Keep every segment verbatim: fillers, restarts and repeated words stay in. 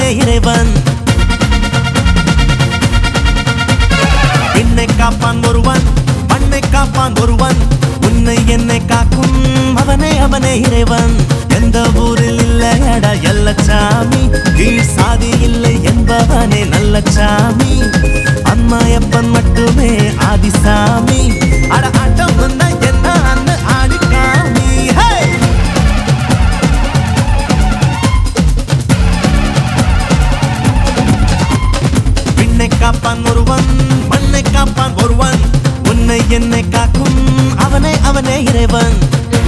அவனே இறைவன். என்னை காப்பான் ஒருவன், மண்ணை காப்பான் ஒருவன், உன்னை என்னை காக்கும் அவனே அவனே இறைவன். எந்த ஊரில் இல்லையடா எல்லச்சாமி, கீழ் சாதி இல்லை என்பவனே நல்ல சாமி. அம்மாயப்பன் மட்டுமே ஆதிசாமி, அட ஆட்டம் வந்தா என்ன அண்ணு ஆடிக்காமி. விண்ணை காப்பான் ஒருவன், மண்ணை காப்பான் ஒருவன், உன்னை என்னை காக்கும் அவனே அவனே இறைவன்.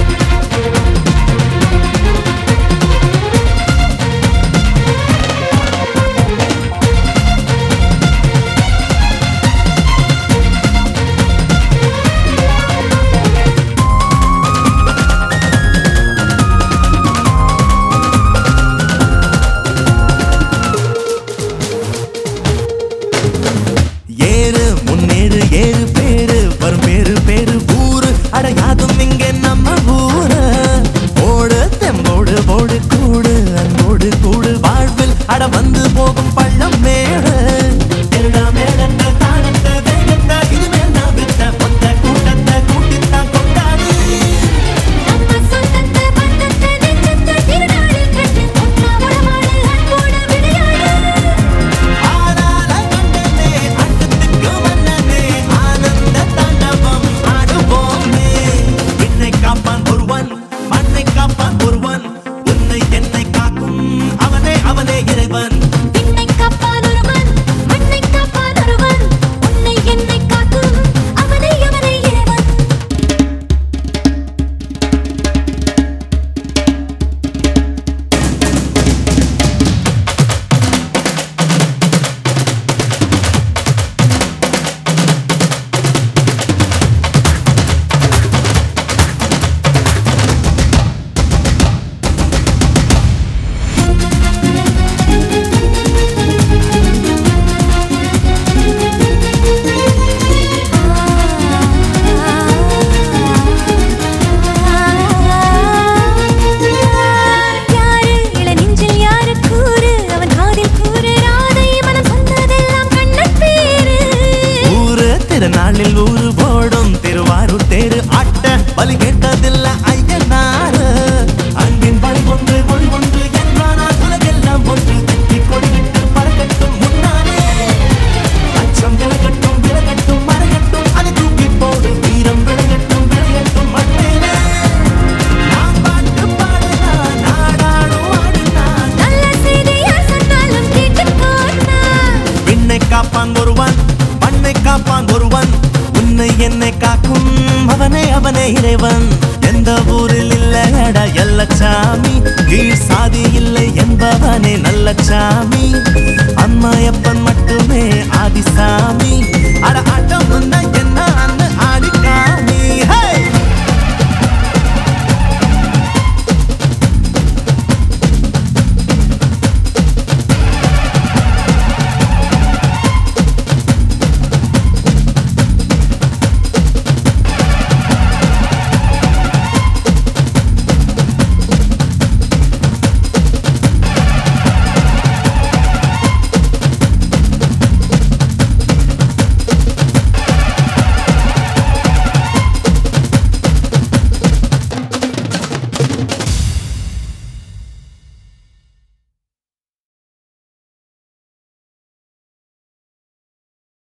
ஏறு முன்னேறு ஏறு பேரு வரும் பேரு பேரு ஊரு, அடையாதும் இங்கே நம்ம ஊரு. ஓடு தெம்போடு போடு கூடு அன்போடு கூடு வாழ்வில் அட வந்து போகும் பள்ளம் மேடு. திருடா மேடத்த தானத்த வேகத்த இனிமேல் நான் விட்ட மொத்த கூட்டத்தை கூட்டித்தான் கொண்டாடு. ஆனால கண்டனே அண்டத்துக்கு மன்னனே ஆனந்த தாண்டவம் ஆடுவோமே. விண்ணை காப்பான் ஒருவன், மண்ணை காப்பான் ஒருவன், உன்னை என்னை காக்கும் அவனே அவனே இறைவன். விண்ணை காப்பான் ஒருவன், மண்ணை காப்பான் ஒருவன், உன்னை என்னை காக்கும் அவனே அவனே இறைவன். யாரு இளநெஞ்சில் யாரு கூறு, அவன் காதில் கூறு ராதை மனம் சொன்னதெல்லாம் கண்ணன் பேரு. ஊரு திருநாளில் ஊரு போடும் திருவாரூர் தேரு ஆட்ட பலி கேட்டதில்ல ஐயனாரு. அன்பின் பலி ஒன்று மொழி ஒன்று என்றானால் உலகெல்லாம் ஒன்று வெற்றி கொடிவிட்டு பறக்கட்டும் முன்னாலே. அச்சம் விலகட்டும் விலகட்டும் மறையட்டும் அதை தூக்கி போடு, வீரம் விளையட்டும் விளையட்டும் மண்ணேலே. நாம் பாட்டு பாடுனா நாடாடும் ஆடுனா, நல்ல செய்தியா சொன்னாலும் கேட்டுக்கோனா. விண்ணை காப்பான் ஒருவன், மண்ணை காப்பான் ஒருவன், உன்னை என்னை காக்கும் அவனே அவனே இறைவன். எந்த ஊரில் இல்லையடா எல்லச்சாமி, கீழ் சாதி இல்லை என்பவனே நல்ல சாமி. அம்மாயப்பன் மட்டுமே ஆதி